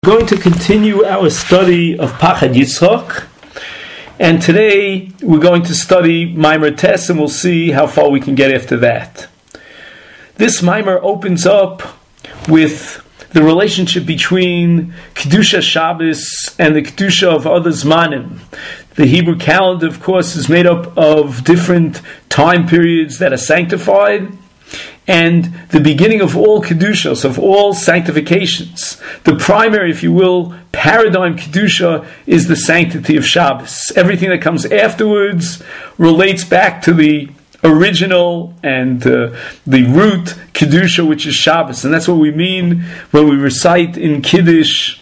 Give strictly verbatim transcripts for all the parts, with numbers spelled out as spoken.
We're going to continue our study of Pachad Yitzchak, and today we're going to study Maimer Tes, and we'll see how far we can get after that. This Maimer opens up with the relationship between Kedusha Shabbos and the Kedusha of other Zmanim. The Hebrew calendar, of course, is made up of different time periods that are sanctified, and the beginning of all Kedushas, of all sanctifications. The primary, if you will, paradigm Kedusha is the sanctity of Shabbos. Everything that comes afterwards relates back to the original and uh, the root Kedusha, which is Shabbos. And that's what we mean when we recite in Kiddush,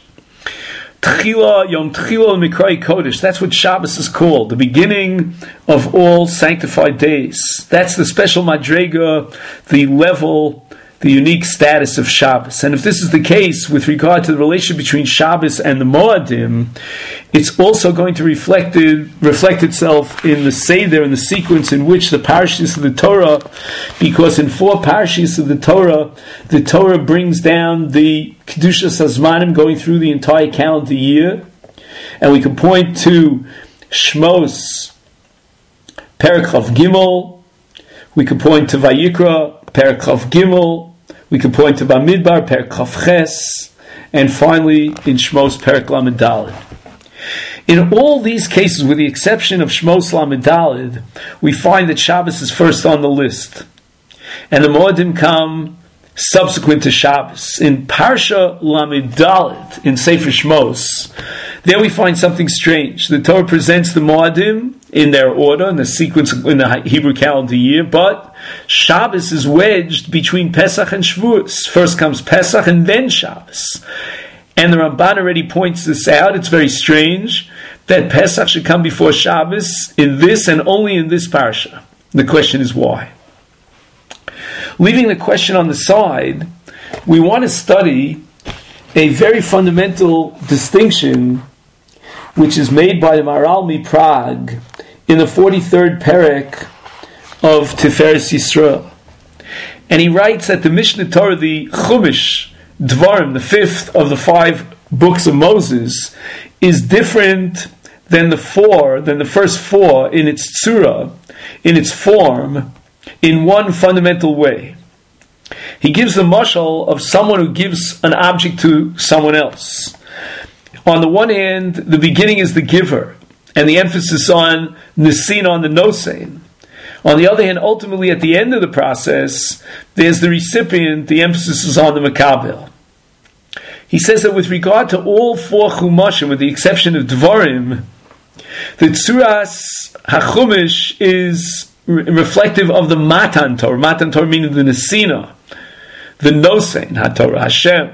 Tchila, Yom Tchila Mikrai Kodesh. That's what Shabbos is called, the beginning of all sanctified days. That's the special madrega, the level, the unique status of Shabbos. And if this is the case with regard to the relationship between Shabbos and the Moadim, it's also going to reflect it, reflect itself in the Seder, in the sequence in which the parashas of the Torah, because in four parashas of the Torah, the Torah brings down the Kedushas Hazmanim going through the entire calendar year. And we can point to Shmos, Perek Chav Gimel. We can point to Vayikra, Perek Chav Gimel. We can point to Bamidbar, Perek Chav Ches. And finally, in Shmos, Perek Lamed Daled. In all these cases, with the exception of Shmos Lamed Daled, we find that Shabbos is first on the list. And the Moadim come subsequent to Shabbos. In Parsha Lamed Daled, in Sefer Shmos, there we find something strange. The Torah presents the Moadim in their order, in the sequence in the Hebrew calendar year, but Shabbos is wedged between Pesach and Shavuos. First comes Pesach and then Shabbos. And the Ramban already points this out. It's very strange that Pesach should come before Shabbos in this and only in this parsha. The question is why? Leaving the question on the side, we want to study a very fundamental distinction which is made by the Maharal MiPrague in the forty-third Perek of Tiferes Yisrael. And he writes that the Mishneh Torah, the Chumash, Dvarim, the fifth of the five books of Moses, is different than the four, than the first four in its tzura, in its form, in one fundamental way. He gives the mashal of someone who gives an object to someone else. On the one hand, the beginning is the giver, and the emphasis on nisin, on the nosein. On the other hand, ultimately at the end of the process, there's the recipient, the emphasis is on the makabel. He says that with regard to all four chumashim, with the exception of Dvarim, the tzuras hachumash is re- reflective of the Matan Torah. Matan Torah meaning the Nesina, the Nosein HaTorah, Hashem.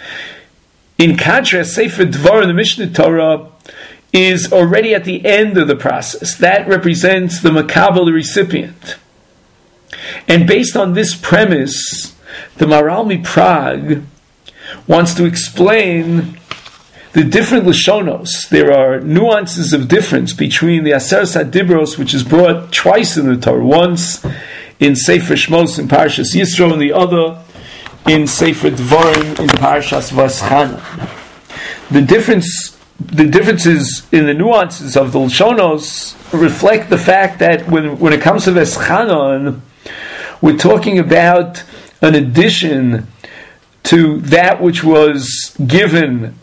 In contrast, Sefer Dvarim, the Mishneh Torah, is already at the end of the process. That represents the makabel, the recipient. And based on this premise, the Maharal MiPrague wants to explain the different Lashonos. There are nuances of difference between the Aseret HaDibros, which is brought twice in the Torah, once in Sefer Shmos in Parashas Yisro, and the other in Sefer Dvarim in Parashas Vaschanan. The difference, the differences in the nuances of the Lashonos reflect the fact that when, when it comes to Vaschanan, we're talking about an addition to that which was given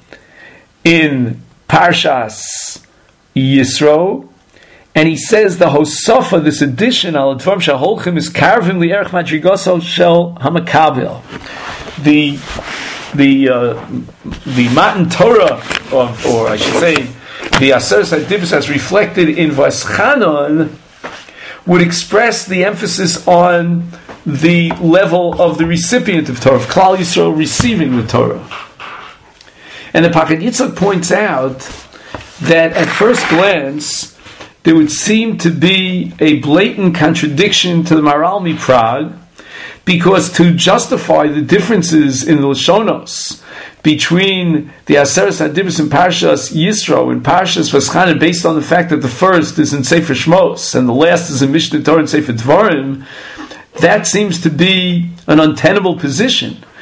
in Parshas Yisro, and he says the Hosafa, this addition al Advarim Shaholchim, is karvim li'erech madrigosal shel hamakabel. The the uh, the Matan Torah, or, or I should say, the Aseret HaDibros as reflected in Vaschanan, would express the emphasis on the level of the recipient of Torah, of Klal Yisrael receiving the Torah. And the Pachad Yitzchak points out that at first glance, there would seem to be a blatant contradiction to the Maharal MiPrague, because to justify the differences in the Lashonos between the Aseret HaDibros and Parshas Yisro and Parshas Vaschanan, based on the fact that the first is in Sefer Shmos and the last is in Mishneh Torah and Sefer Dvarim, that seems to be an untenable position.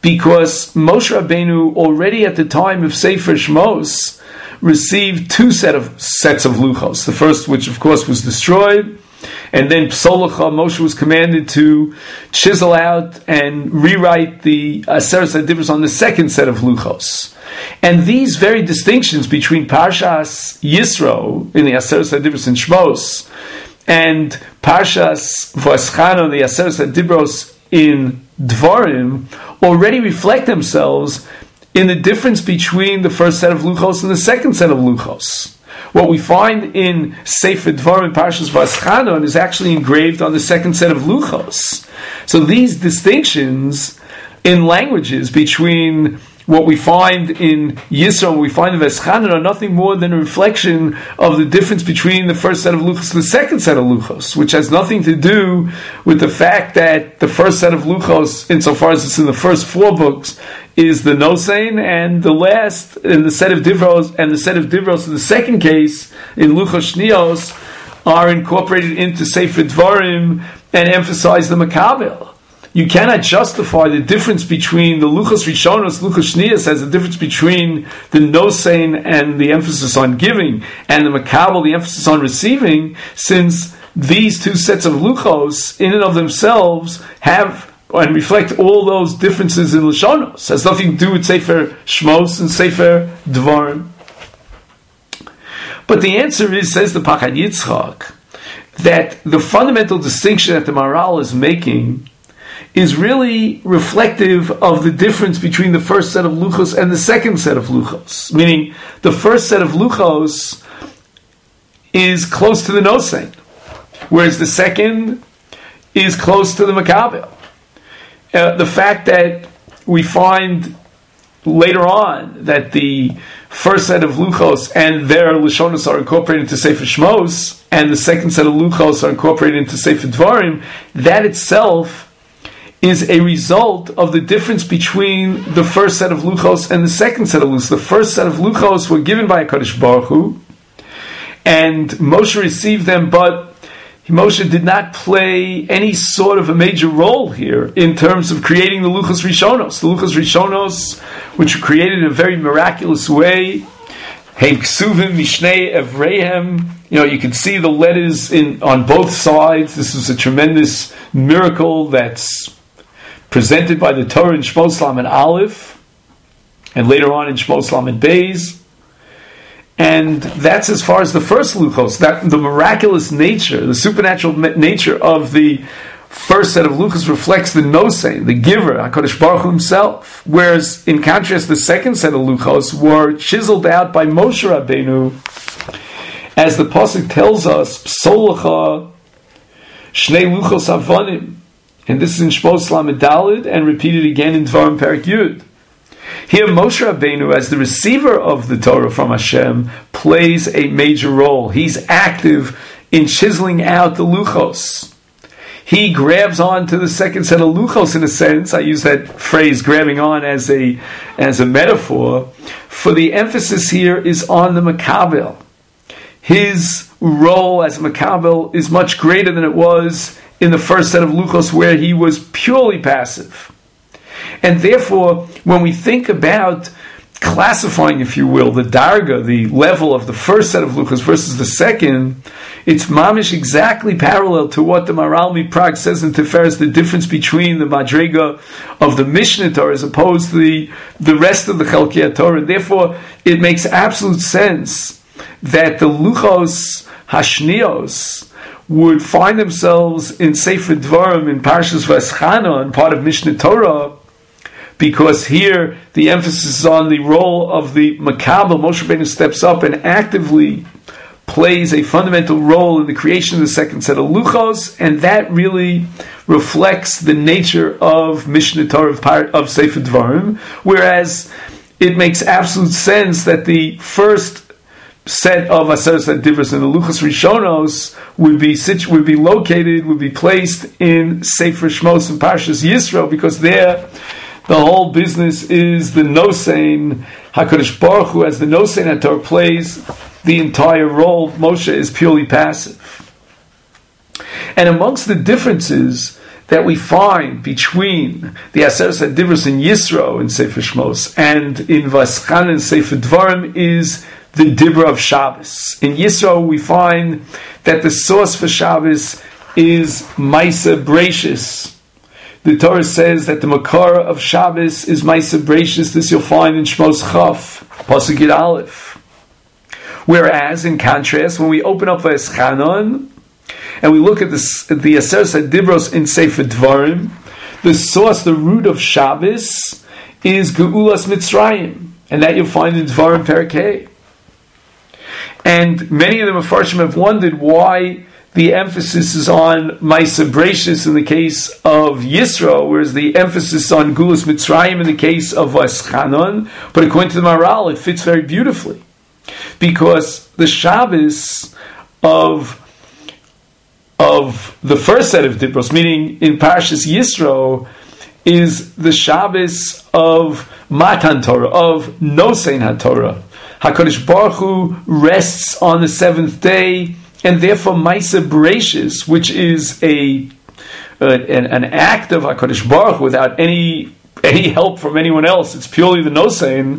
because Moshe Rabbeinu already at the time of Sefer Shmos received two set of sets of luchos. The first, which of course was destroyed, and then Psolacha, Moshe was commanded to chisel out and rewrite the Aseret HaDibros on the second set of luchos. And these very distinctions between Parshas Yisro in the Aseret HaDibros in Shmos and Parshas V'Eschano, the Aseret HaDibros in Dvarim, already reflect themselves in the difference between the first set of luchos and the second set of luchos. What we find in Sefer Dvarim Parshas V'Eschano is actually engraved on the second set of luchos. So these distinctions in languages between what we find in Yisro and what we find in V'Eschano are nothing more than a reflection of the difference between the first set of luchos and the second set of luchos, which has nothing to do with the fact that the first set of luchos, insofar as it's in the first four books, is the Nosein, and the last in the set of Divros, and the set of Divros in the second case, in Luchos Shnios, are incorporated into Sefer Dvarim and emphasize the Makabel. You cannot justify the difference between the Luchos Rishonos, Luchos Shnios, as the difference between the Nosein and the emphasis on giving, and the Makabel, the emphasis on receiving, since these two sets of Luchos, in and of themselves, have and reflect all those differences in Lashonos. It has nothing to do with Sefer Shmos and Sefer Dvarim. But the answer is, says the Pachad Yitzchak, that the fundamental distinction that the Maharal is making is really reflective of the difference between the first set of Luchos and the second set of Luchos. Meaning, the first set of Luchos is close to the Nosein, whereas the second is close to the Makabel. Uh, the fact that we find later on that the first set of luchos and their lashonos are incorporated into Sefer Shmos, and the second set of luchos are incorporated into Sefer Dvarim, that itself is a result of the difference between the first set of luchos and the second set of luchos. The first set of luchos were given by HaKadosh Baruch Hu, and Moshe received them, but Moshe did not play any sort of a major role here in terms of creating the Luchos Rishonos. The Luchos Rishonos, which were created in a very miraculous way, Heim Ksuvim Mishnei Evrehem. You know, you can see the letters in on both sides. This is a tremendous miracle that's presented by the Torah in Shmos Lamed Aleph, and later on in Shmos Lamed Beis. And that's as far as the first luchos, that the miraculous nature, the supernatural nature of the first set of luchos reflects the Nosein, the giver, HaKadosh Baruch Hu himself. Whereas, in contrast, the second set of luchos were chiseled out by Moshe Rabbeinu, as the pasuk tells us, Psolacha Shnei Luchos Avonim, and this is in Shmos Lamed Daled, and repeated again in Dvarim Perek Yud. Here, Moshe Rabbeinu, as the receiver of the Torah from Hashem, plays a major role. He's active in chiseling out the luchos. He grabs on to the second set of luchos, in a sense. I use that phrase, grabbing on, as a as a metaphor. For the emphasis here is on the Makabel. His role as Makabel is much greater than it was in the first set of luchos, where he was purely passive. And therefore, when we think about classifying, if you will, the darga, the level of the first set of luchos versus the second, it's mamish exactly parallel to what the Maharal Miprag says in Tiferes, the difference between the madrega of the Mishnah Torah as opposed to the, the rest of the Chelkei Torah. And therefore, it makes absolute sense that the luchos hashnios would find themselves in Sefer Dvarim, in Parshas V'Eschano, and part of Mishnah Torah, because here the emphasis is on the role of the Makabel. Moshe Rabbeinu steps up and actively plays a fundamental role in the creation of the second set of luchos, and that really reflects the nature of Mishnah Torah, of, of Sefer Dvarim, whereas it makes absolute sense that the first set of Aseret HaDibros and the Luchos Rishonos would be situ- would be located, would be placed in Sefer Shmos and Parshas Yisro, because there the whole business is the Nosein. HaKadosh Baruch Hu, as the Nosein HaTorah, plays the entire role. Moshe is purely passive. And amongst the differences that we find between the Aseret HaDibros in Yisro in Sefer Shmos and in Vaschan in Sefer Dvarim is the Dibra of Shabbos. In Yisro we find that the source for Shabbos is Maisa Breishis. The Torah says that the Makara of Shabbos is Maisa Breishis. This you'll find in Shmos Chaf, Pasuk Yud Aleph. Whereas, in contrast, when we open up V'eschanon and we look at the, the Aseret HaDibros in Sefer Dvarim, the source, the root of Shabbos is Geulas Mitzrayim, and that you'll find in Dvarim Perek. And many of the Mefarshim have wondered why the emphasis is on Maisa Breishis in the case of Yisro, whereas the emphasis on Geulas Mitzrayim in the case of V'eschanon. But according to the Maharal, it fits very beautifully, because the Shabbos of of the first set of Dibros, meaning in Parashas Yisro, is the Shabbos of Matan Torah, of Nosein HaTorah. HaKadosh Baruch Hu rests on the seventh day, and therefore Maisa Breishis, which is a uh, an, an act of HaKadosh Baruch Hu without any any help from anyone else, it's purely the Nosein,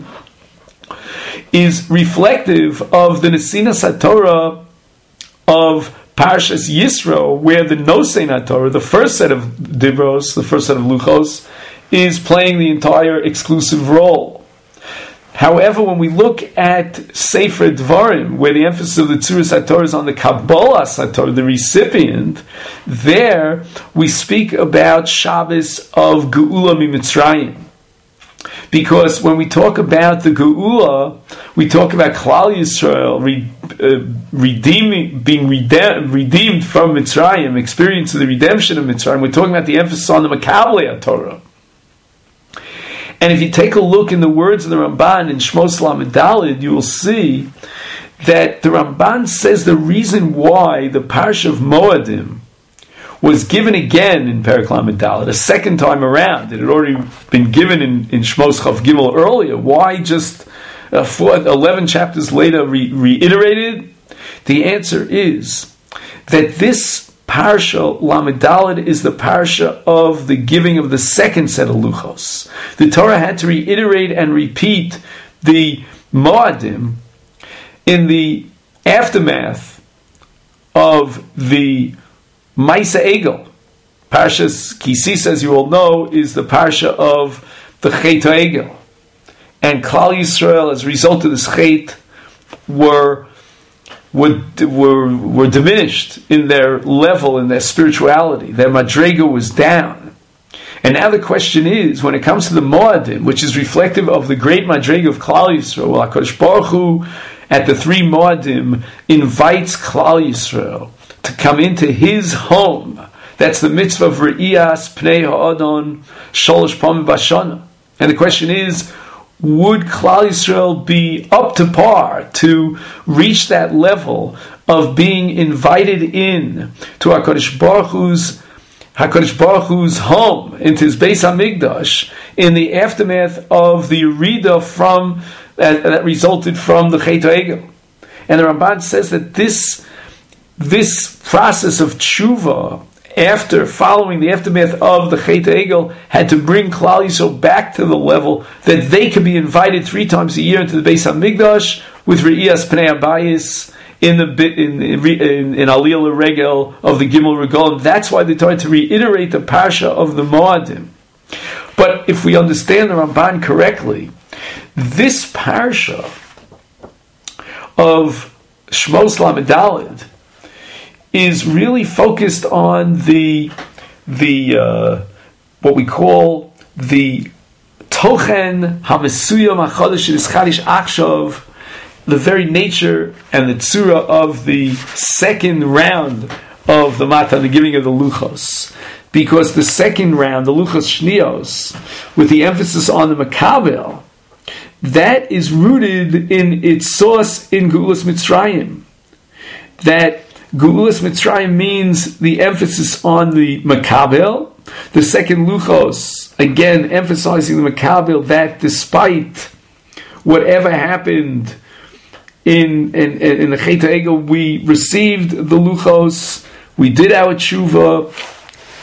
is reflective of the Nesinas HaTorah of Parashas Yisro, where the Nosein HaTorah, the first set of Dibros, the first set of Luchos, is playing the entire exclusive role. However, when we look at Sefer Dvarim, where the emphasis of the Tzuras HaTorah is on the Kabbalas HaTorah, the recipient, there we speak about Shabbos of Geula MiMitzrayim. Because when we talk about the Geula, we talk about Klal Yisrael re, uh, redeeming, being redeemed, redeemed from Mitzrayim, experiencing the redemption of Mitzrayim. We're talking about the emphasis on the Makabel Torah. And if you take a look in the words of the Ramban in Shmos Lamed Daled, you will see that the Ramban says the reason why the Parsha of Moadim was given again in Perek Lamed Daled, a second time around. It had already been given in, in Shmos Chav Gimel earlier. Why just uh, four, eleven chapters later re- reiterated? The answer is that this Parsha Lamed Daled is the Parsha of the giving of the second set of Luchos. The Torah had to reiterate and repeat the Moadim in the aftermath of the Maisa Egel. Parshas Kisis, as you all know, is the Parsha of the Chet Egel. And Klal Yisrael, as a result of this Chet, were, were, were, were diminished in their level, in their spirituality. Their Madrega was down. And now the question is, when it comes to the Moadim, which is reflective of the great Madrega of Klal Yisrael, well, HaKadosh Baruch Hu, at the three Moadim, invites Klal Yisrael to come into his home. That's the mitzvah of Re'iyas Pnei Ha'adon Sholosh Pamim Bashana. And the question is, would Klal Yisrael be up to par to reach that level of being invited in to HaKadosh Baruch Hu's HaKadosh Baruch Hu's home, into his Beis HaMikdash, in the aftermath of the Yerida from that, that resulted from the Chet Egel? And the Ramban says that this This process of tshuva, after following the aftermath of the Chet Egel, had to bring Klal Yisrael back to the level that they could be invited three times a year into the Beis HaMikdash with Re'iyas Pnei Abayis in the in in, in Aliyah L'Regel of the Gimel Regol. That's why they tried to reiterate the Parsha of the Moadim. But if we understand the Ramban correctly, this Parsha of Shmos Lamed Daled is really focused on the the uh, what we call the tochen hamesuyam hachadash ischadish achshav, the very nature and the tzura of the second round of the matan, the giving of the luchos, because the second round, the luchos shnios, with the emphasis on the makabel, that is rooted in its source in Geulas Mitzrayim. That Geulas Mitzrayim means the emphasis on the Makabel. The second Luchos, again, emphasizing the Makabel, that despite whatever happened in, in, in the Chet Egel, we received the Luchos, we did our tshuva,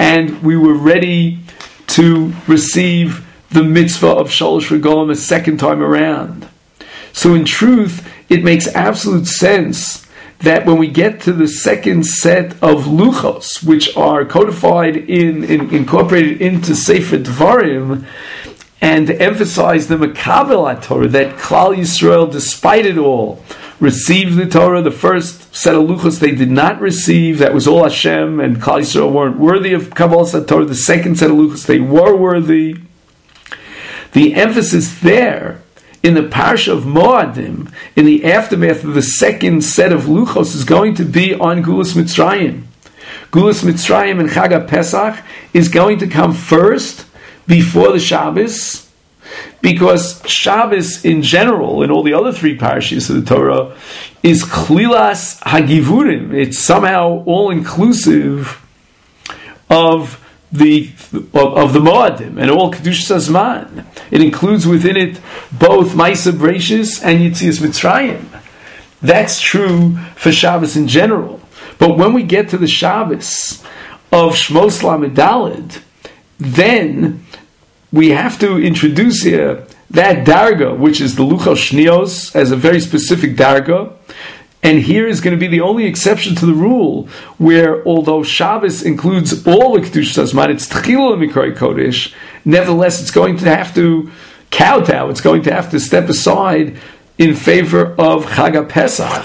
and we were ready to receive the mitzvah of Shalosh Regalim a second time around. So in truth, it makes absolute sense that when we get to the second set of luchos, which are codified in, in incorporated into Sefer Dvarim, and emphasize the Makabel Torah, that Klal Yisrael, despite it all, received the Torah. The first set of luchos they did not receive. That was all Hashem, and Klal Yisrael weren't worthy of Kabbalas Torah. The second set of luchos they were worthy. The emphasis there in the parsha of Moadim, in the aftermath of the second set of luchos, is going to be on Gulas Mitzrayim. Gulas Mitzrayim and Chag Pesach is going to come first before the Shabbos, because Shabbos in general, in all the other three parashas of the Torah, is Chlilas Hagivurim. It's somehow all-inclusive of the of, of the Moadim and all Kedushas Hazman. It includes within it both Maisa Bereishis and Yetzias Mitzrayim. That's true for Shabbos in general. But when we get to the Shabbos of Shmos Lamed Daled, then we have to introduce here that darga, which is the Luchos Shnios, as a very specific darga. And here is going to be the only exception to the rule, where although Shabbos includes all the Kedushas Hazman, it's Tchila Mikroi Kodesh, nevertheless it's going to have to kowtow, it's going to have to step aside in favor of Chag Pesach.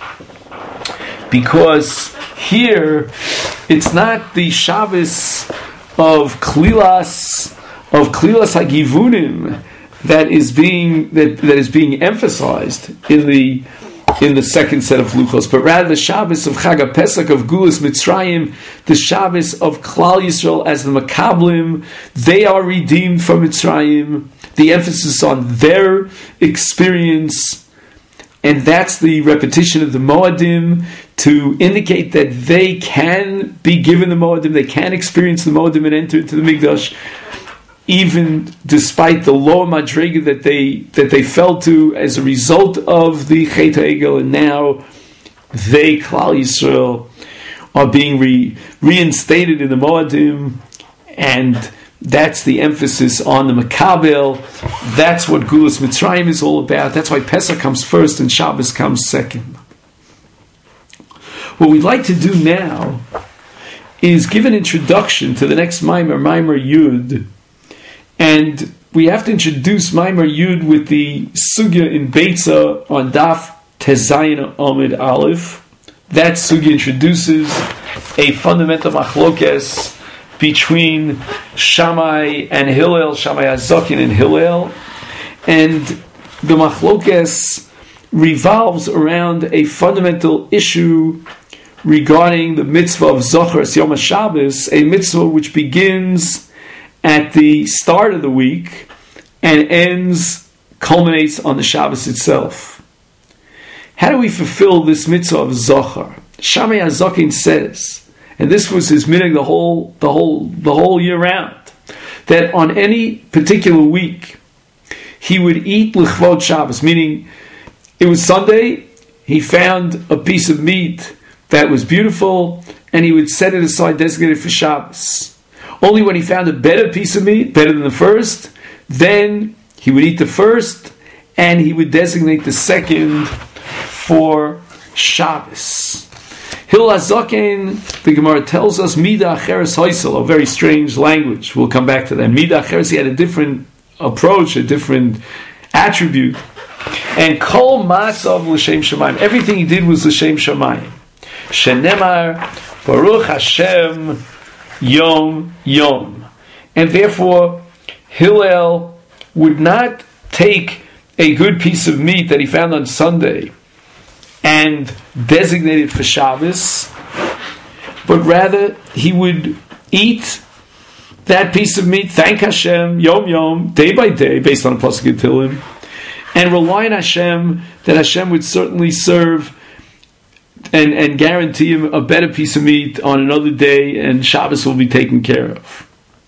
Because here, it's not the Shabbos of Klilas, of Klilas Hagivunim that is being that, that is being emphasized in the in the second set of luchos, but rather the Shabbos of Chag Pesach, of Gulas Mitzrayim, the Shabbos of Klal Yisrael as the Makablim. They are redeemed from Mitzrayim. The emphasis on their experience, and that's the repetition of the Moadim to indicate that they can be given the Moadim, they can experience the Moadim and enter into the Mikdash, even despite the lower madrega that they that they fell to as a result of the Chet HaEgel, and now they, Klal Yisrael, are being re, reinstated in the Moadim, and that's the emphasis on the Makabel. That's what Gulas Mitzrayim is all about. That's why Pesach comes first and Shabbos comes second. What we'd like to do now is give an introduction to the next Maimer, Maimer Yud. And we have to introduce Maimer Yud with the Sugya in Beitza on Daf Tezayin Amid Aleph. That Sugya introduces a fundamental machlokes between Shammai and Hillel, Shammai HaZaken and Hillel. And the machlokes revolves around a fundamental issue regarding the mitzvah of Zochar Yom HaShabbos, a mitzvah which begins at the start of the week and ends, culminates on the Shabbos itself. How do we fulfill this mitzvah of Zochar? Shammai HaZaken says, and this was his minhag the whole, the whole, the whole year round, that on any particular week he would eat l'chvod Shabbos, meaning it was Sunday, he found a piece of meat that was beautiful, and he would set it aside, designated for Shabbos. Only when he found a better piece of meat, better than the first, then he would eat the first, and he would designate the second for Shabbos. Hillel HaZaken, the Gemara tells us, Mida Acheres Hoysel, a very strange language. We'll come back to that. Mida Acheres, he had a different approach, a different attribute. And Kol Matzav L'Shem Shamayim, everything he did was L'Shem Shamayim. Shenemar, Baruch Hashem, Yom Yom. And therefore, Hillel would not take a good piece of meat that he found on Sunday and designate it for Shabbos, but rather he would eat that piece of meat, thank Hashem, Yom Yom, day by day, based on a pasuk in Tehillim, and rely on Hashem that Hashem would certainly serve and, and guarantee him a better piece of meat on another day, and Shabbos will be taken care of.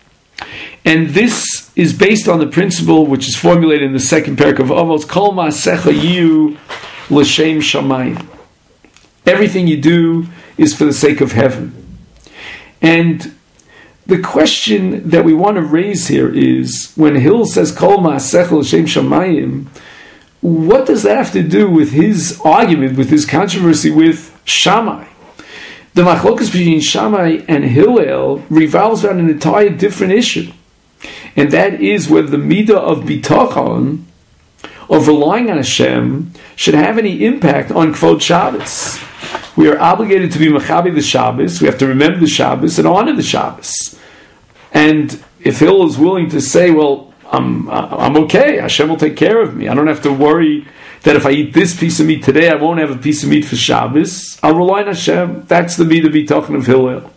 And this is based on the principle which is formulated in the second parak of Avos, Kol Ma'asecha Yiyu L'Shem Shamayim. Everything you do is for the sake of heaven. And the question that we want to raise here is, when Hillel says Kol Ma'asech L'Shem Shamayim, what does that have to do with his argument, with his controversy with Shammai? The machlokas between Shammai and Hillel revolves around an entire different issue, and that is whether the midah of bitachon, of relying on Hashem, should have any impact on Kvod Shabbos. We are obligated to be mechabi the Shabbos. We have to remember the Shabbos and honor the Shabbos. And if Hillel is willing to say, well, I'm I'm okay, Hashem will take care of me, I don't have to worry that if I eat this piece of meat today, I won't have a piece of meat for Shabbos, I'll rely on Hashem. That's the midah bitachon of Hillel.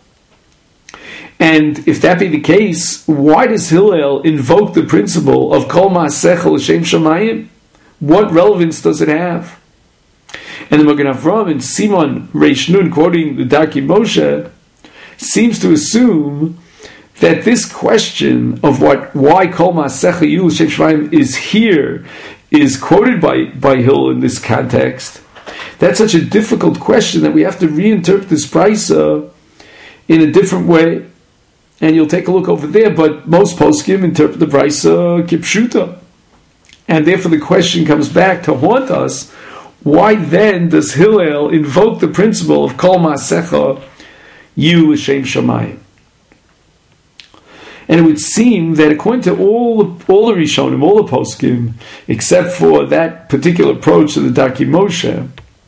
And if that be the case, why does Hillel invoke the principle of Kol Ma'asech L'Shem Shamayim? What relevance does it have? And the Magen Avraham in Simon Reish Nun, quoting the Darkei Moshe, seems to assume that this question of what why Kol Ma'asech L'Shem Shamayim is here is quoted by, by Hillel in this context. That's such a difficult question that we have to reinterpret this brisa in a different way. And you'll take a look over there, but most poskim interpret the brisa kipshuta. And therefore the question comes back to haunt us, why then does Hillel invoke the principle of Kol Ma'asecha Yu L'Shem Shamayim? And it would seem that according to all the, all the Rishonim, all the poskim, except for that particular approach to the Darkei Moshe,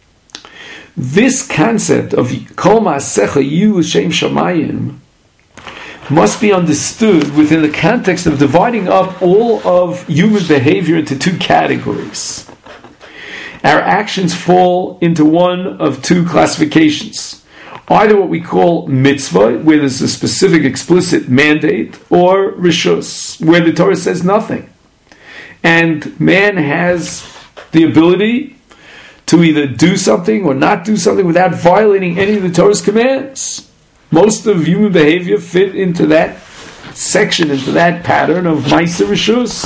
this concept of Kol Ma'asecha Yu L'Shem Shamayim must be understood within the context of dividing up all of human behavior into two categories. Our actions fall into one of two classifications. Either what we call mitzvah, where there's a specific explicit mandate, or rishus, where the Torah says nothing. And man has the ability to either do something or not do something without violating any of the Torah's commands. Most of human behavior fit into that section, into that pattern of Ma'aser Rishus.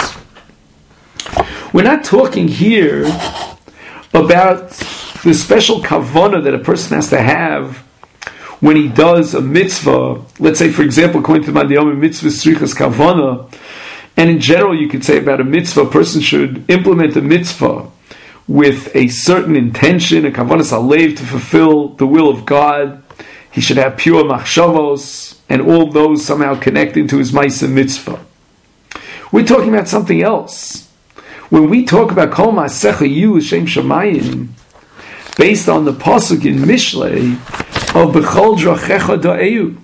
We're not talking here about the special kavanah that a person has to have when he does a mitzvah. Let's say, for example, according to Mandiyom, mitzvah strichas kavanah, and in general you could say about a mitzvah, a person should implement a mitzvah with a certain intention, a kavanah salev, to fulfill the will of God. He should have pure machshavos, and all those somehow connected to his ma'aser mitzvah. We're talking about something else. When we talk about Kol Ma'asecha Yu L'Shem Shamayim, based on the pasuk in Mishlei of B'chol Drachecha Da'eu,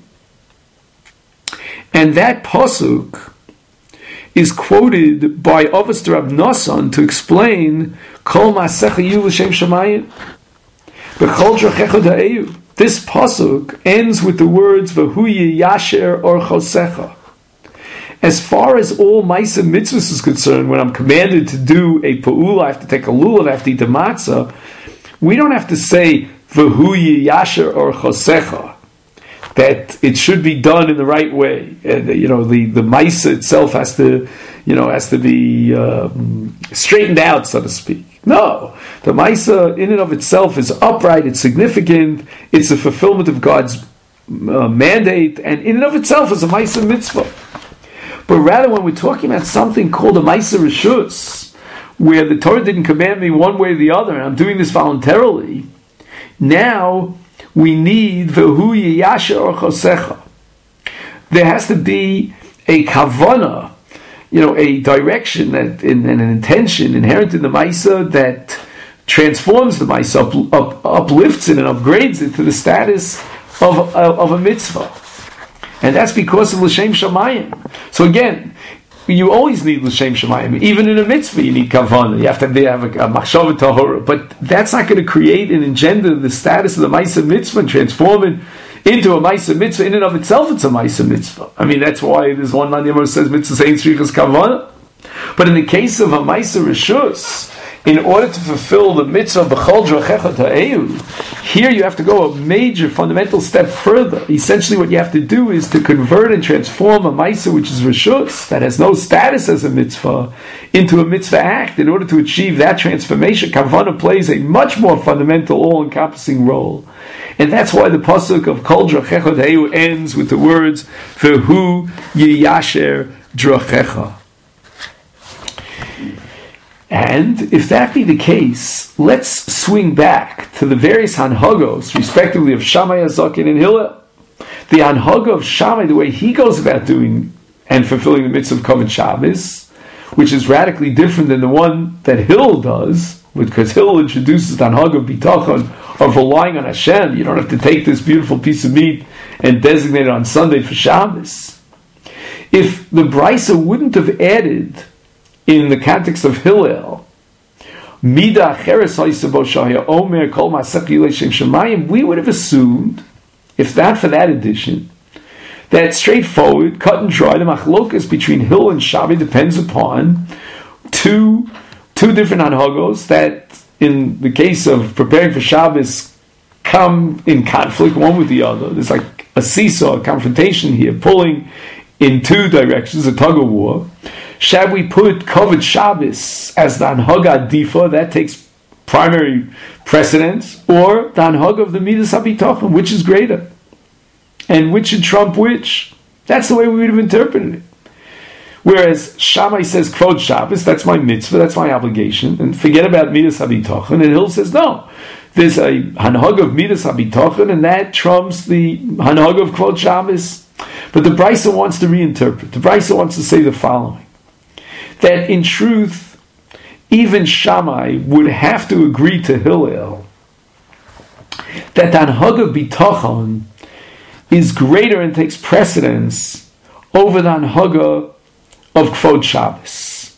and that pasuk is quoted by Avos Rab Nosson to explain Kol Ma'asecha Yu L'Shem Shamayim, B'chol Drachecha Da'eu. This pasuk ends with the words "V'hu yasher or chosecha." As far as all ma'aser mitzvahs is concerned, when I'm commanded to do a pa'ula, I have to take a lulav, I have to eat the matzah. We don't have to say "V'hu yasher or chosecha," that it should be done in the right way. And, you know, the the ma'aser itself has to, you know, has to be um, straightened out, so to speak. No, the Maisa in and of itself is upright, it's significant, it's a fulfillment of God's uh, mandate, and in and of itself is a Maisa mitzvah. But rather, when we're talking about something called a Maisa Rishus, where the Torah didn't command me one way or the other, and I'm doing this voluntarily, now we need V'hu yasher or chosecha. There has to be a kavanah, you know, a direction that, and an intention inherent in the Maisa that transforms the Maisa, up, up, uplifts it and upgrades it to the status of, of, of a mitzvah. And that's because of L'Shem Shamayim. So again, you always need L'Shem Shamayim. Even in a mitzvah you need kavanah. You have to have a, a machshava tahora. But that's not going to create and engender the status of the Maisa mitzvah and transform it into a Maisa mitzvah. In and of itself, it's a Maisa mitzvah. I mean, that's why there's one man who says mitzvah ain't shrichas kavanah. But in the case of a Maisa Rishus, in order to fulfill the mitzvah b'chol drachecha ta'eu, here you have to go a major fundamental step further. Essentially what you have to do is to convert and transform a Maisa which is Rishus, that has no status as a mitzvah, into a mitzvah act. In order to achieve that transformation, kavanah plays a much more fundamental, all-encompassing role. And that's why the pasuk of Kol Drachecha Tehu ends with the words Vehu Yiyasher Drachecha. And if that be the case, let's swing back to the various hanhagos, respectively of Shammai, Azakin, and Hillel. The hanhaga of Shammai, the way he goes about doing and fulfilling the mitzvah of Kavod Shabbos, which is radically different than the one that Hillel does, because Hillel introduces the hanhaga of bitachon, of relying on Hashem. You don't have to take this beautiful piece of meat and designate it on Sunday for Shabbos. If the Brisa wouldn't have added, in the context of Hillel, Mida Cheres Haisabo Shahya Omer Kol Masech Yilei Shem Shemayim, we would have assumed, if not for that addition, that straightforward, cut and dry, the machlokas between Hillel and Shammai depends upon two two different hanhagos that, in the case of preparing for Shabbos, come in conflict one with the other. There's like a seesaw, a confrontation here, pulling in two directions, a tug of war. Shall we put Kavod Shabbos as the hanhaga difa, that takes primary precedence, or the hanhaga of the Midas HaBitachon, which is greater? And which should trump which? That's the way we would have interpreted it. Whereas Shammai says Kavod Shabbos, that's my mitzvah, that's my obligation, and forget about Midas HaBitachon, and Hill says no. There's a hanhaga of Midas HaBitachon, and that trumps the hanhaga of Kavod Shabbos. But the Brisa wants to reinterpret. The Brisa wants to say the following: that in truth, even Shammai would have to agree to Hillel that the hanhaga of bitachon is greater and takes precedence over the hanhaga of Kavod Shabbos.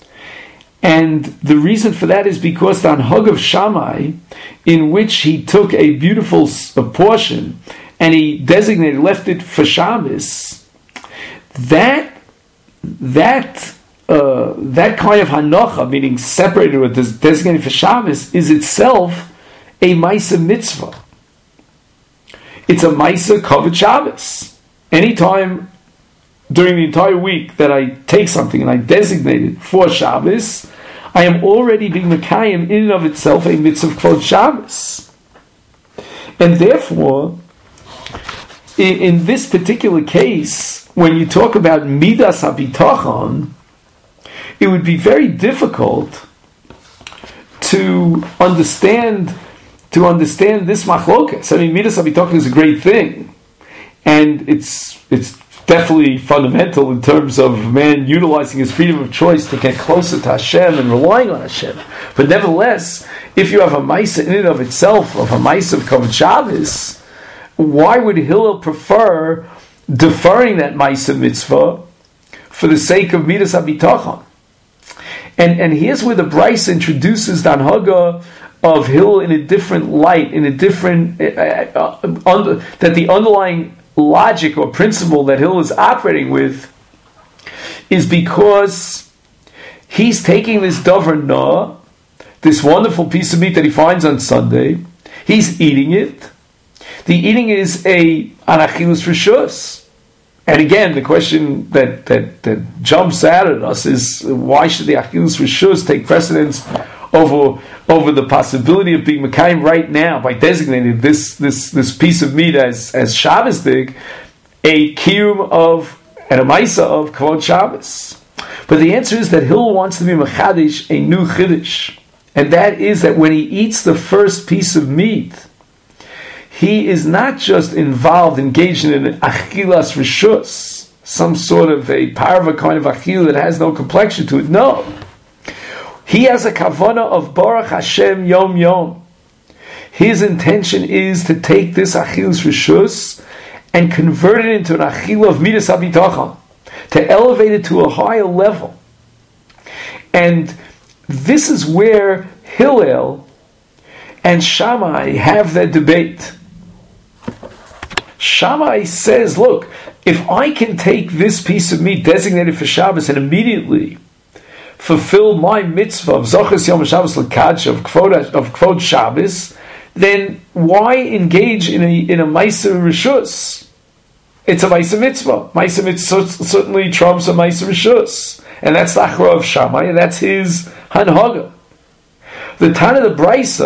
And the reason for that is because the hanhaga of Shammai, in which he took a beautiful a portion and he designated, left it for Shabbos, that that Uh, that kind of hanocha, meaning separated or designated for Shabbos, is itself a Maisa mitzvah. It's a Maisa Kavod Shabbos. Anytime during the entire week that I take something and I designate it for Shabbos, I am already being Mekayim in and of itself a mitzvah Kavod Shabbos. And therefore, in, in this particular case, when you talk about Midas HaBitachon, it would be very difficult to understand to understand this machlokas. I mean, Midas HaBitachon is a great thing, and it's it's definitely fundamental in terms of man utilizing his freedom of choice to get closer to Hashem and relying on Hashem. But nevertheless, if you have a Maisa in and of itself, of a Maisa of Kavod Shabbos, why would Hillel prefer deferring that Maisa mitzvah for the sake of Midas HaBitachon? And and here's where the Brisa introduces the hanhaga of Hillel in a different light, in a different uh, uh, under, that the underlying logic or principle that Hillel is operating with is because he's taking this davar na, this wonderful piece of meat that he finds on Sunday, he's eating it. The eating is a anachilus rishus. And again, the question that, that, that jumps out at us is, why should the Achilus Rishus take precedence over over the possibility of being Mekayim right now by designating this this this piece of meat as as Shabbosdik, a kiyum of and a Maisa of Kavod Shabbos? But the answer is that Hillel wants to be Mechadish, a new Chiddush, and that is that when he eats the first piece of meat, he is not just involved, engaged in an achilas rishus, some sort of a parva kind of achil that has no complexion to it. No. He has a kavana of Baruch Hashem Yom Yom. His intention is to take this achilas rishus and convert it into an achil of Midas HaBitachon, to elevate it to a higher level. And this is where Hillel and Shammai have their debate. Shammai says, look, if I can take this piece of meat designated for Shabbos and immediately fulfill my mitzvah of Zochas Yom Shabbos L'Kadsh, of Kvod, of Kvod Shabbos, then why engage in a in a Maisa Rishus? It's a Maisa Mitzvah. Maisa Mitzvah certainly trumps a Maisa Rishus. And that's the Achra of Shammai, and that's his Hanhaga. The Tana the Brisa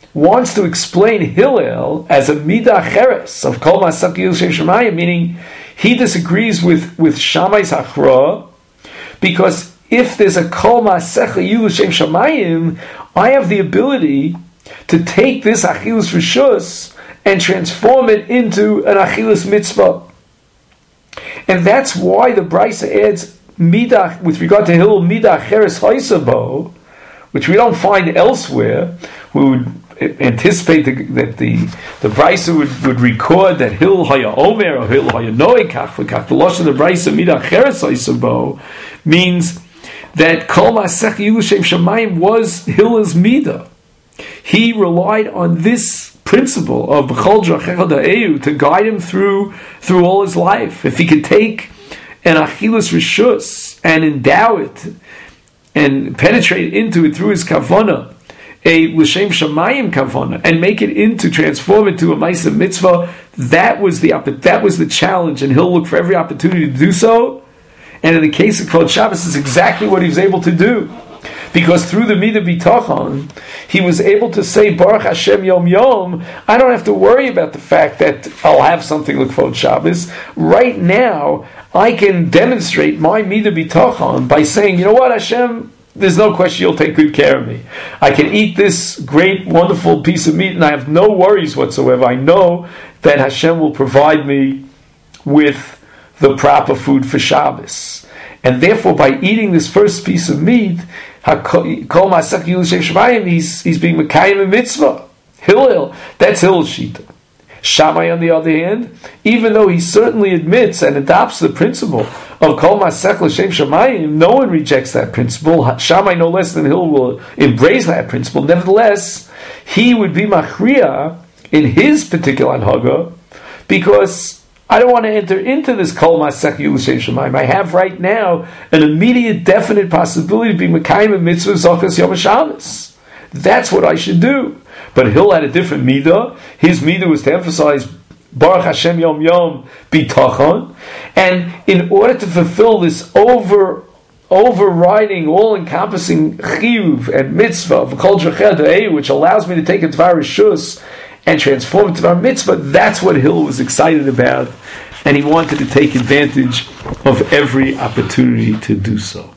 wants to explain Hillel as a midah cheres of kol ma'aseh chiyuv l'shem shamayim, meaning he disagrees with, with Shammai's hachra, because if there's a kol ma'aseh chiyuv l'shem shamayim, I have the ability to take this achilus rishus and transform it into an achilus mitzvah. And that's why the Brisa adds midah, with regard to Hillel, midah cheres haisabo, which we don't find elsewhere. We would anticipate the, that the the Brisa would, would record that Hillel haya omer or Hillel haya noe kach v'kach. The lashon of the Brisa midah cheres haisabo means that kol ma'aseh chiyuv l'shem shamayim was Hillel's midah. He relied on this principle of b'chol drachecha da'eu to guide him through through all his life. If he could take an achilus rishus and endow it and penetrate into it through his kavana, a l'shem shamayim kavana, and make it into, transform it to a ma'aseh mitzvah, that was the that was the challenge, and he'll look for every opportunity to do so. And in the case of Kvod Shabbos, is exactly what he was able to do. Because through the Midah B'tachon, he was able to say, Baruch Hashem Yom Yom, I don't have to worry about the fact that I'll have something like Kvod Shabbos. Right now, I can demonstrate my Midah B'tachon by saying, you know what, Hashem, there's no question you'll take good care of me. I can eat this great, wonderful piece of meat and I have no worries whatsoever. I know that Hashem will provide me with the proper food for Shabbos. And therefore, by eating this first piece of meat, he's, he's being Mekayim a mitzvah. Hillel, that's Hillel's shita. Shammai, on the other hand, even though he certainly admits and adopts the principle of Kol Masech L'Shem Shamayim, no one rejects that principle. Shammai, no less than Hillel, will embrace that principle. Nevertheless, he would be Machriya in his particular Anhaga, because I don't want to enter into this Kol Masech L'Shem Shamayim. I have right now an immediate, definite possibility to be Mekayim a mitzvah Zochas Yom HaShabbos. That's what I should do. But Hillel had a different midah. His midah was to emphasize Baruch Hashem Yom Yom B'tachon, and in order to fulfill this over overriding, all-encompassing chiyuv and mitzvah of Kol Drachecha Da'eu, which allows me to take a Dvar Rishus and transform it to Dvar Mitzvah, that's what Hillel was excited about, and he wanted to take advantage of every opportunity to do so.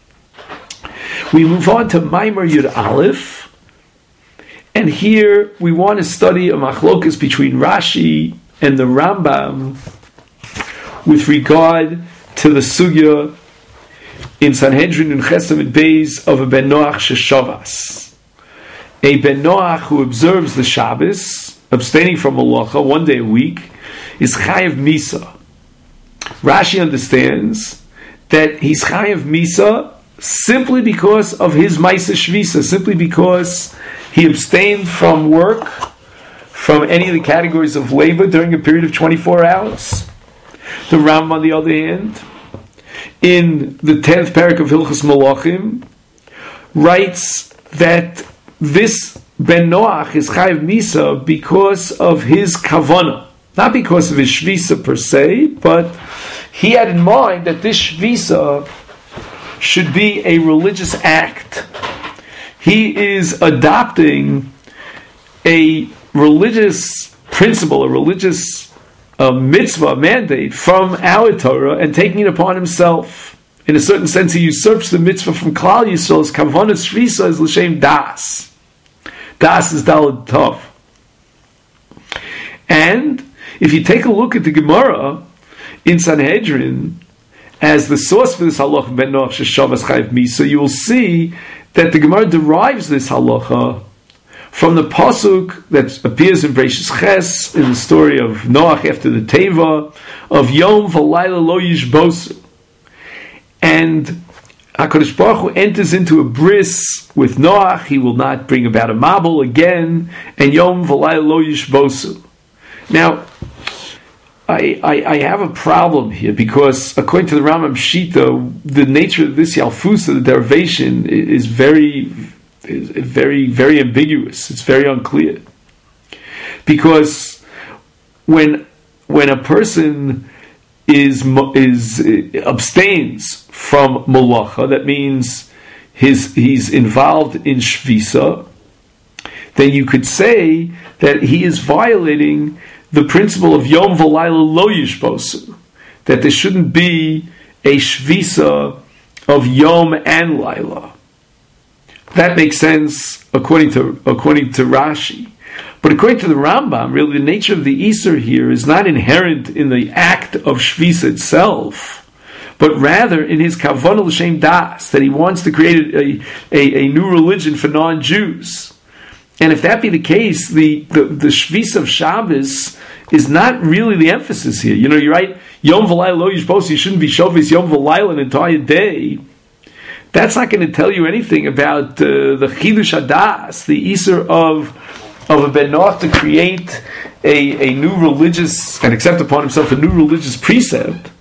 We move on to Maimer Yud Aleph. And here we want to study a machlokas between Rashi and the Rambam with regard to the sugya in Sanhedrin and Chesed and Beis of a Ben Noach Sheshavas. A Ben Noach who observes the Shabbos, abstaining from malacha one day a week, is chayav misa. Rashi understands that he's chayav misa simply because of his Maisa Shvisa, simply because he abstained from work, from any of the categories of labor during a period of twenty-four hours. The Rambam, on the other hand, in the tenth parak of Hilchos Malachim, writes that this Ben Noach is Chayav Misa because of his Kavanah, not because of his Shvisa per se, but he had in mind that this Shvisa should be a religious act. He is adopting a religious principle, a religious uh, mitzvah, mandate from our Torah and taking it upon himself. In a certain sense, he usurps the mitzvah from Klal Yisrael's Kavanah Shvisa is L'Shem Das. Das is Daled Tov. And if you take a look at the Gemara in Sanhedrin, as the source for this halacha Ben Noach Sheshavas Chayav Misa, you will see that the Gemara derives this halacha from the pasuk that appears in Bereishis Ches in the story of Noach after the Teva of Yom V'Layla Lo Yishbosu, and HaKadosh Baruch Hu enters into a bris with Noach. He will not bring about a mabul again, and Yom V'Layla Lo Yishbosu. Now, I, I, I have a problem here, because according to the Rambam Shita, the nature of this Yalfusa, the derivation, is very, is very, very ambiguous. It's very unclear. Because when when a person is is abstains from malacha, that means his he's involved in shvisa, then you could say that he is violating the principle of Yom V'Layla Lo Yishbosu, that there shouldn't be a shvisa of Yom and Laila. That makes sense according to according to Rashi. But according to the Rambam, really the nature of the Isur here is not inherent in the act of shvisa itself, but rather in his kavanah l'shem das, that he wants to create a, a, a new religion for non-Jews. And if that be the case, the, the, the shvisa of Shabbos is not really the emphasis here. You know, you're right, Yom V'Layla Lo Yishbosu, you shouldn't be Shovis Yom V'Layla an entire day. That's not going to tell you anything about uh, the Chidush Hadas, the Isur of of a Ben Noach to create a, a new religious, and accept upon himself a new religious precept.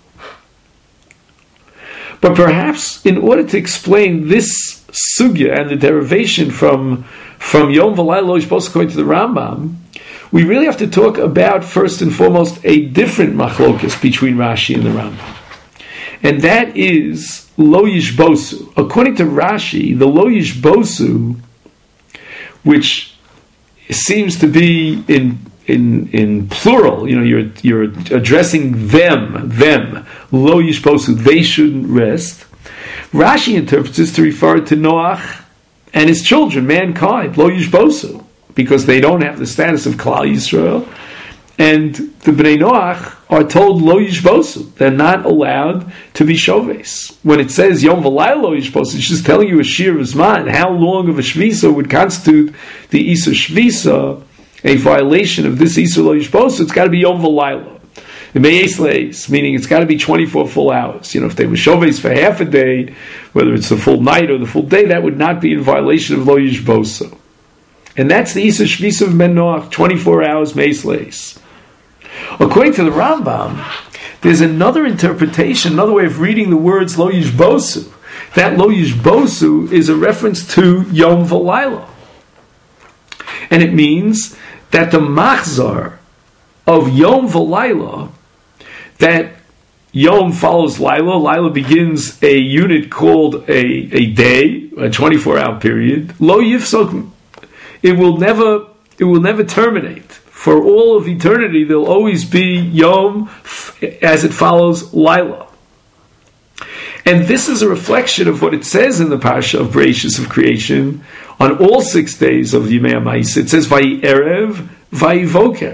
But perhaps in order to explain this sugya and the derivation from, from Yom V'Layla Lo Yishbosu according to the Rambam, we really have to talk about, first and foremost, a different machlokus between Rashi and the Rambam. And that is Lo Yishbosu. According to Rashi, the Lo Yishbosu, which seems to be in in in plural, you know, you're you're addressing them, them, Lo Yishbosu, they shouldn't rest. Rashi interprets this to refer to Noach and his children, mankind, Lo Yishbosu, because they don't have the status of Klal Yisrael, and the Bnei Noach are told Lo Yishbosu. They're not allowed to be shoves. When it says Yom V'Layla Lo Yishbosu, it's just telling you a shir of zman, how long of a shvisa would constitute the Isur shvisa, a violation of this Isur Lo Yishbosu. It's got to be Yom V'Layla. Meaning it's got to be twenty-four full hours. You know, if they were shoves for half a day, whether it's the full night or the full day, that would not be in violation of Lo Yishbosu. And that's the Isur shvisa of Ben Noach, twenty-four hours meisleis. According to the Rambam, there's another interpretation, another way of reading the words Lo Yishbosu. That Lo Yishbosu is a reference to Yom V'Layla. And it means that the machzor of Yom V'Layla, that Yom follows Laila, Laila begins a unit called a, a day, a twenty-four hour period, Lo Yifsok, it will never, it will never terminate. For all of eternity, there'll always be Yom as it follows Laila. And this is a reflection of what it says in the Parsha of Bereshis of creation on all six days of Yemei HaMa'isa. It says, Vayi Erev, Vayi Voker.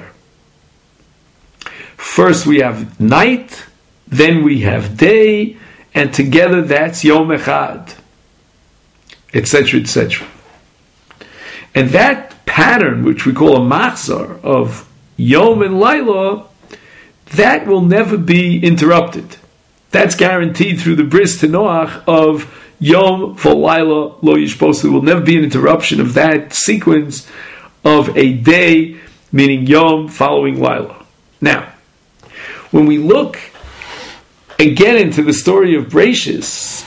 First we have night, then we have day, and together that's Yom Echad, et cetera, et cetera. And that pattern, which we call a machzor of Yom and Laila, that will never be interrupted. That's guaranteed through the bris to Noach of Yom V'Layla Lo Yishbosu. There will never be an interruption of that sequence of a day, meaning Yom following Laila. Now, when we look again into the story of Bereshis,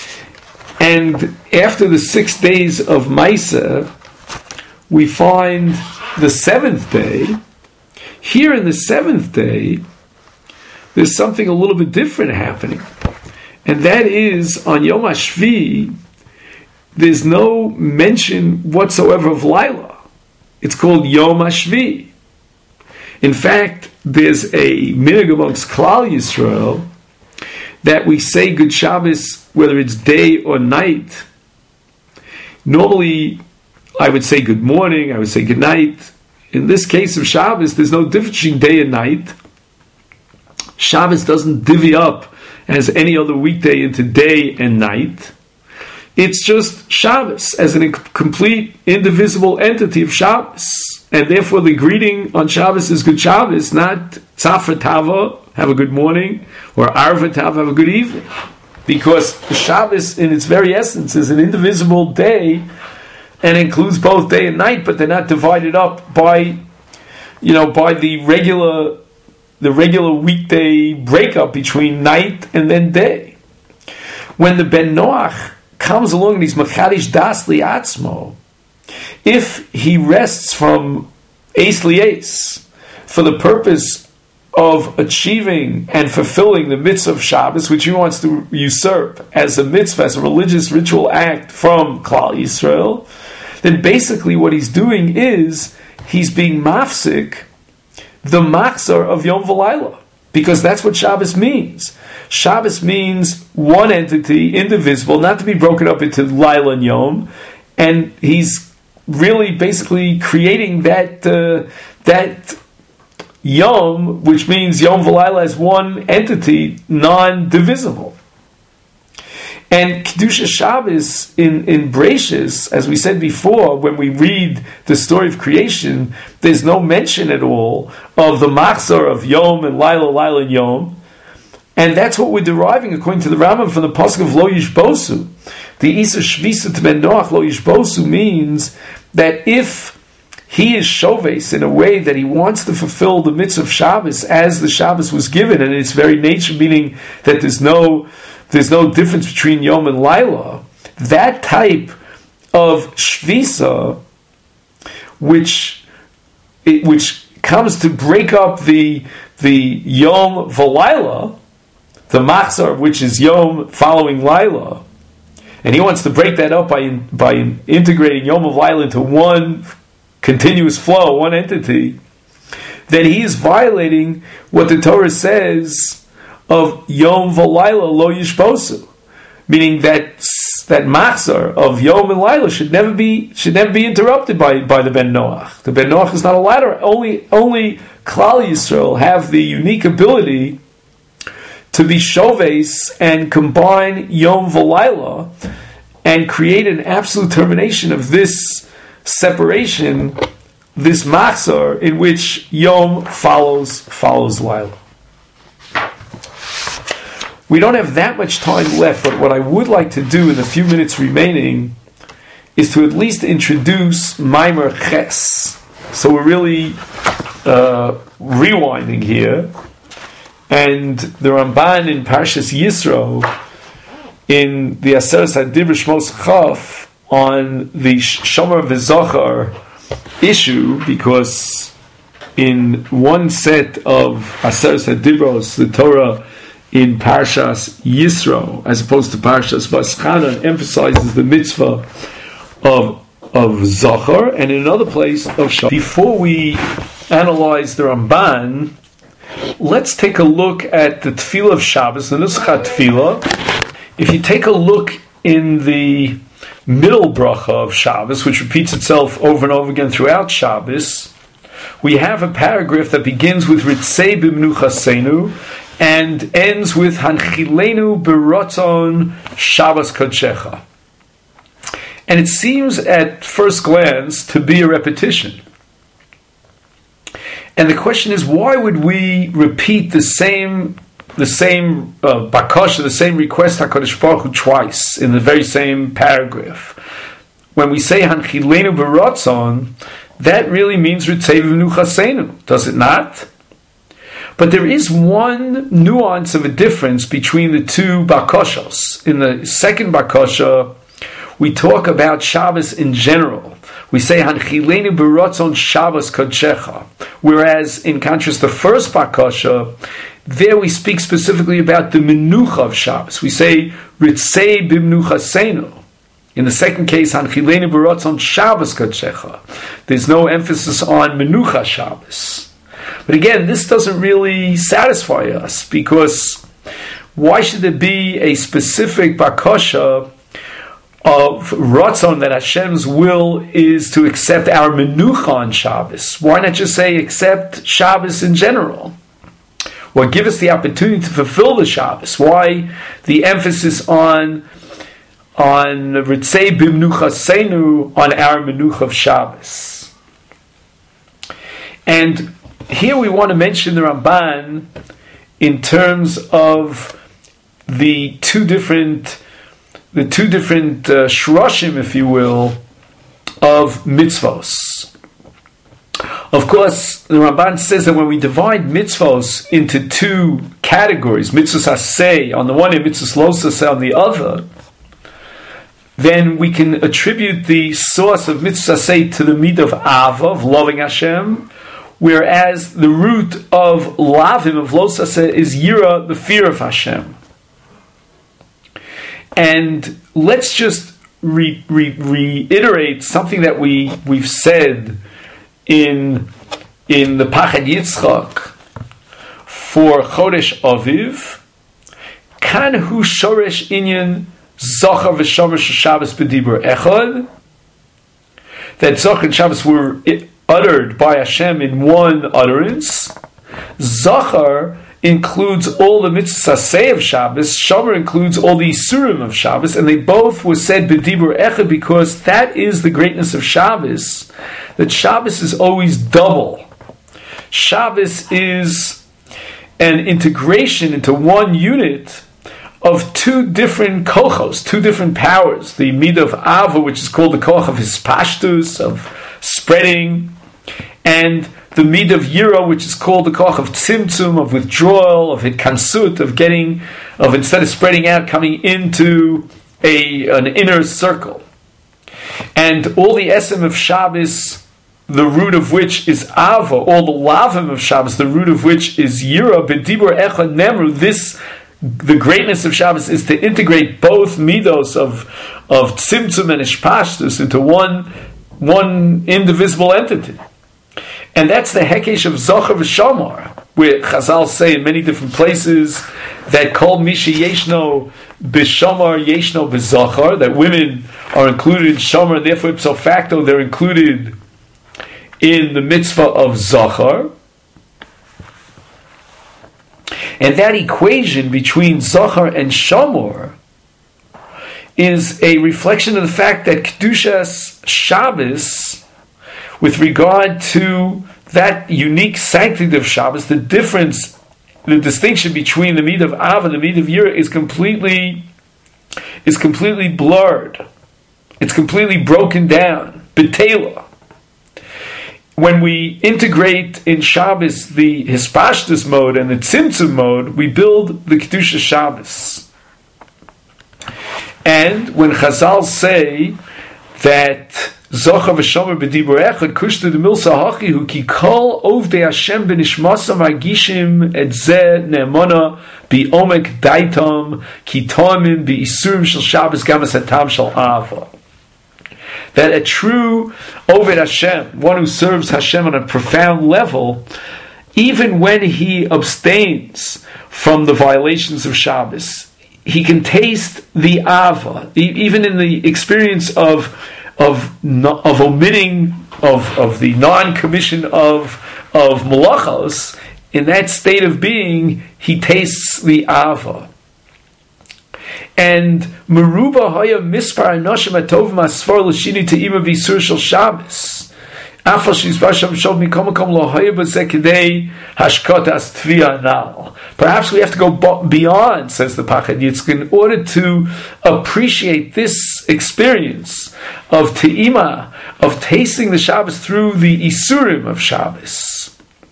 and after the six days of Maisa, we find the seventh day. Here in the seventh day, there's something a little bit different happening. And that is, on Yom HaShvi, there's no mention whatsoever of Laila. It's called Yom HaShvi. In fact, there's a minhag amongst Klal Yisrael that we say Good Shabbos, whether it's day or night. Normally, I would say good morning, I would say good night. In this case of Shabbos, there's no difference between day and night. Shabbos doesn't divvy up as any other weekday into day and night. It's just Shabbos as a complete, indivisible entity of Shabbos. And therefore the greeting on Shabbos is Good Shabbos, not Tzafra Tava, have a good morning, or Arva Tava, have a good evening. Because the Shabbos in its very essence is an indivisible day and includes both day and night, but they're not divided up by, you know, by the regular, the regular weekday breakup between night and then day. When the Ben Noach comes along and he's machadish das liatzmo, if he rests from eis li'eis for the purpose of achieving and fulfilling the mitzvah of Shabbos, which he wants to usurp as a mitzvah, as a religious ritual act from Klal Yisrael, then basically what he's doing is he's being mafsik the machzor of Yom V'Layla, because that's what Shabbos means. Shabbos means one entity, indivisible, not to be broken up into Laila and Yom, and he's really basically creating that uh, that Yom, which means Yom V'Layla as one entity, non-divisible. And Kedusha Shabbos in, in Breishis, as we said before, when we read the story of creation, there's no mention at all of the machzor of Yom and Laila, Laila and Yom. And that's what we're deriving, according to the Rambam, from the pasuk of Lo Yishbosu. The Isa Shvisa to Ben Noach, Lo Yishbosu, means that if he is shoves in a way that he wants to fulfill the mitzvah of Shabbos as the Shabbos was given, and its very nature, meaning that there's no there's no difference between Yom and Laila, that type of shvisa, which it, which comes to break up the the Yom v'Laila, the machzor, which is Yom following Laila, and he wants to break that up by by integrating Yom of Laila into one continuous flow, one entity, then he is violating what the Torah says of Yom v'Laila lo yishbosu, meaning that that machzor of Yom and Laila should never be should never be interrupted by, by the Ben Noach. The Ben Noach is not a ladder. Only only Klal Yisrael have the unique ability to be shoves and combine Yom v'Laila and create an absolute termination of this separation, this machzor in which Yom follows follows Laila. We don't have that much time left, but what I would like to do in the few minutes remaining is to at least introduce Maimer Ches. So we're really uh, rewinding here, and the Ramban in Parshas Yisro, in the Aseret HaDibur Shmos Chaf, on the Shomer V'Zochar issue, because in one set of Aseret HaDibros, the Torah in Parshas Yisro, as opposed to Parshas Vaschana, emphasizes the mitzvah of of Zochar, and in another place of Shomer. Before we analyze the Ramban, let's take a look at the Tefillah of Shabbos, the Nuscha Tefillah. If you take a look in the middle bracha of Shabbos, which repeats itself over and over again throughout Shabbos, we have a paragraph that begins with Ritzei b'Menuchaseinu and ends with Hanchilenu b'Ratzon Shabbos Kodshecha. And it seems at first glance to be a repetition. And the question is, why would we repeat the same the same uh, bakasha, the same request HaKadosh Baruch Hu twice in the very same paragraph? When we say Hanchilenu b'Ratzon, that really means Ritzei b'Menuchaseinu, does it not? But there is one nuance of a difference between the two bakashos. In the second bakasha, we talk about Shabbos in general. We say Hanchilenu b'Ratzon Shabbos Kodshecha. Whereas, in contrast, the first bakasha, there we speak specifically about the menucha of Shabbos. We say Ritzei b'Menuchaseinu. In the second case, Hanchilenu b'Ratzon Shabbos Kodshecha. There's no emphasis on menucha Shabbos. But again, this doesn't really satisfy us, because why should there be a specific bakasha of Ratzon that Hashem's will is to accept our menucha on Shabbos? Why not just say accept Shabbos in general? Or give us the opportunity to fulfill the Shabbos? Why the emphasis on on Ritzei b'Menuchaseinu, on our menucha of Shabbos? And here we want to mention the Ramban in terms of the two different, the two different uh, shroshim, if you will, of mitzvos. Of course, the Ramban says that when we divide mitzvos into two categories, mitzvos aseh on the one hand, mitzvos lo aseh on the other, then we can attribute the source of mitzvos aseh to the midah of ava, of loving Hashem, whereas the root of lavim, of lo aseh, is yira, the fear of Hashem. And let's just re, re, reiterates something that we we've said in in the Pachad Yitzchak for Chodesh Aviv. Kan hu shoresh inyan Zochar v'Shomer Shabbos b'dibur echad. That Zochar and Shabbos were uttered by Hashem in one utterance. Zochar includes all the mitzvahs aseh of Shabbos. Shomer includes all the isurim of Shabbos, and they both were said b'dibur echad because that is the greatness of Shabbos. That Shabbos is always double. Shabbos is an integration into one unit of two different kochos, two different powers. The midah of Ava, which is called the koch of hispashtus, of spreading, and the midah of Yira, which is called the koch of tzimtzum, of withdrawal, of hitkansut, of getting, of instead of spreading out, coming into a an inner circle. And all the esim of Shabbos, the root of which is Ava, all the lavim of Shabbos, the root of which is Yira, b'dibur echad nemru, this the greatness of Shabbos is to integrate both midos of of tzimtzum and ishpashtus into one one indivisible entity, and that's the hekesh of Zochar v'Shamar, where Chazal say in many different places that kol mishi yeshno b'Shamar yeshno b'Zochar, that women are included in Shamar, and therefore ipso facto they're included in the mitzvah of Zochar. And that equation between Zochar and Shamor is a reflection of the fact that Kedushas Shabbos, with regard to that unique sanctity of Shabbos, the difference, the distinction between the midah of Av and the midah of Yira is completely is completely blurred. It's completely broken down. Betela. When we integrate in Shabbos the Hispashtus mode and the Tzimtzum mode, we build the Kedusha Shabbos. And when Chazal say that Zochar v'Shomer b'dibur echad kushta d'milsa hachi hu ki kol ovdei Hashem b'nishmasa margishim et zeh ne'emona bi'omek daitam ki to'amim bi'isurim shel Shabbos gamas hatam shel Ava. That a true Oved Hashem, one who serves Hashem on a profound level, even when he abstains from the violations of Shabbos, he can taste the Ava, even in the experience of of of omitting of of the non-commission of of malachos. In that state of being, he tastes the Ava. And Meruba Haya Mispar Anoshim Atov Masfar Lashini Te'ima Visur Shel Shabbos. Afal Shizbasham Shov Mikomakom Lo Haya Bazekidei Hashkotas Tvia Nal. Perhaps we have to go beyond, says the Pachad Yitzchak, in order to appreciate this experience of Te'ima, of tasting the Shabbos through the Isurim of Shabbos.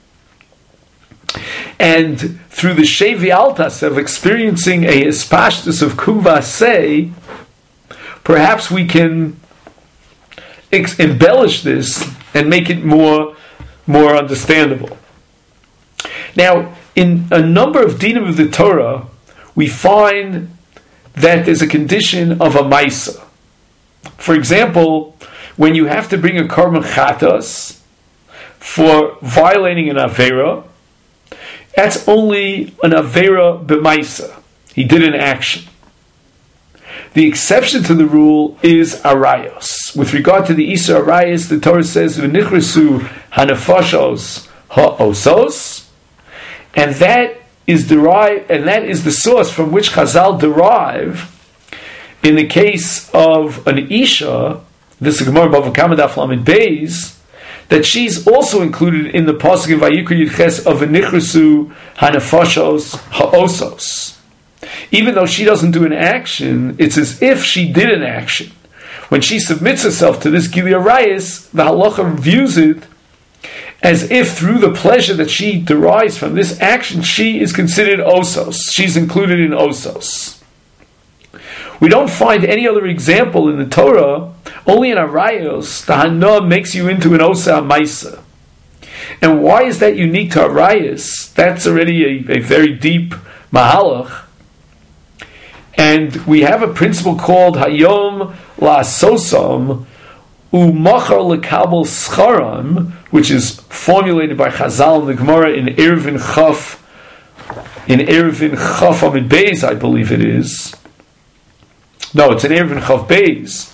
And through the Shevi Altas of experiencing a hispashtus of Kuvasei, perhaps we can ex- embellish this and make it more, more understandable. Now, in a number of dinim of the Torah, we find that there's a condition of a maisa. For example, when you have to bring a korban chatas for violating an avera, that's only an avera b'maisa. He did an action. The exception to the rule is arayos. With regard to the Isra arayos, the Torah says v'nichresu hanafashos ha'osos, and that is derived, and that is the source from which Chazal derive. In the case of an Isha, this is Gemara Bava Kama Daf Lamed Beis, that she's also included in the pasuk in Vayikra Yudches of v'nichresu hanafashos ha'osos. Even though she doesn't do an action, it's as if she did an action. When she submits herself to this Gili Arayis, the halacha views it as if through the pleasure that she derives from this action, she is considered osos. She's included in osos. We don't find any other example in the Torah. Only in Arayos, the Hana makes you into an Osa Maisa. And why is that unique to Arayos? That's already a, a very deep Mahalach. And we have a principle called Hayom la'asosam u'machar lekabel scharam, which is formulated by Chazal in the Gemara in Eruvin Chaf, in Eruvin Chaf Amid Beis, I believe it is. No, it's in Eruvin Chaf Beis.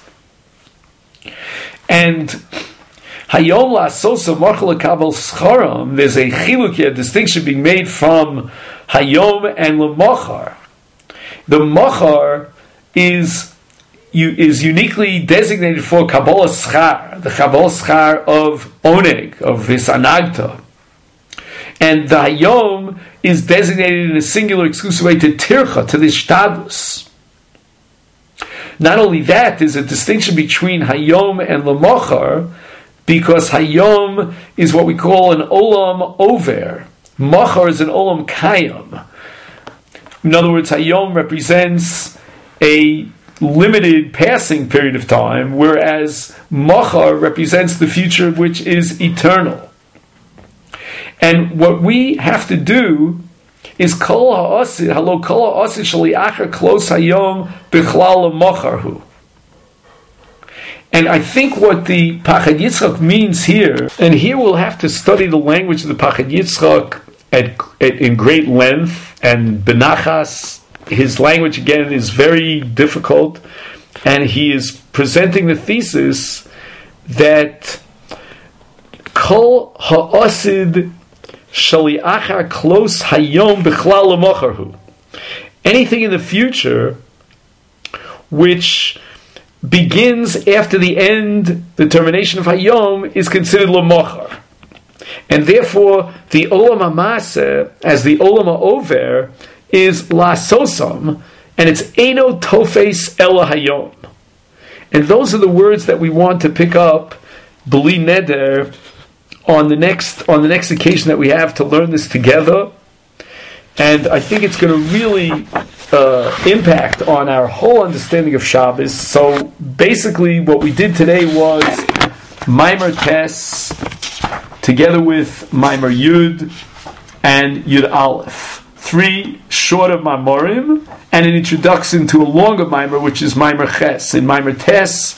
And Hayom la'asosam machar lekabel scharam, there's a chiluk here, a distinction being made from Hayom and lemachar. The machar is You, is uniquely designated for Kabbalah Schar, the Kabbalah Schar of Oneg, of Visanagta. And the Hayom is designated in a singular, exclusive way to Tircha, to the Shtadus. Not only that, there's a distinction between Hayom and Lamachar, because Hayom is what we call an Olam Over. Machar is an Olam Kayam. In other words, Hayom represents a limited passing period of time, whereas Machar represents the future, which is eternal. And what we have to do is Kol ha'asid, halo Kol ha'asid shali'achar klos hayom bichlal macharhu. And I think what the Pachad Yitzchak means here, and here we'll have to study the language of the Pachad Yitzchak at, at, in great length, and benachas. His language, again, is very difficult, and he is presenting the thesis that Kol ha'asid shali'achar klos hayom bichlal lemacharhu. Anything in the future which begins after the end, the termination of hayom, is considered lemachar. And therefore, the olam ha'maseh, as the olam ha'over, is la'asosam, and it's Eino Tofes Ela Hayom. And those are the words that we want to pick up, B'li Neder, on the next on the next occasion that we have to learn this together. And I think it's going to really uh, impact on our whole understanding of Shabbos. So basically what we did today was Maimer Tes, together with Maimer Yud and Yud Aleph. Three shorter Maimorim, and an introduction to a longer Maimer, which is Maimer Ches. In Maimer Tes,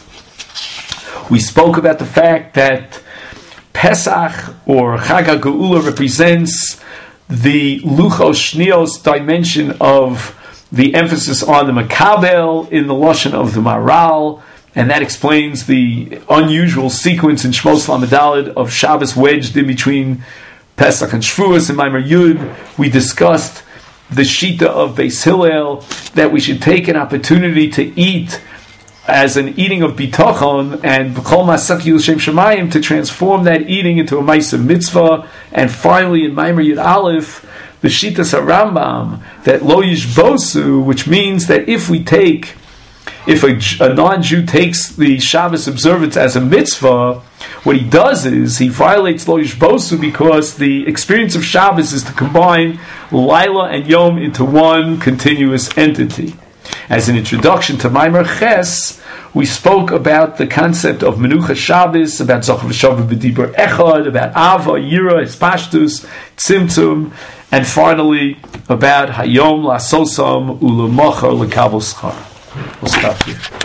we spoke about the fact that Pesach, or Chag HaGeula, represents the Luchos Shnios dimension of the emphasis on the Makabel in the Lashon of the Maral, and that explains the unusual sequence in Shmos Lamed Daled of Shabbos wedged in between Pesach and Shavuos. And Maimer Yud, we discussed the Shita of Beis Hillel, that we should take an opportunity to eat as an eating of bitachon, and B'chol Masach Yil Shem Shemayim, to transform that eating into a Ma'aseh Mitzvah. And finally, in Maimer Yud Aleph, the Shitas HaRambam, that Lo Yishbosu, which means that if we take, if a, a non-Jew takes the Shabbos observance as a mitzvah, what he does is he violates Lo Yishbosu, because the experience of Shabbos is to combine Laila and Yom into one continuous entity. As an introduction to Maimer Ches, we spoke about the concept of Menucha Shabbos, about Zochar V'Shavah B'Dibur Echad, about Ava, Yira, Hispashtus, Tzimtzum, and finally about Hayom La'asosam U'Lemachar L'Kabel Schar. We'll stop here.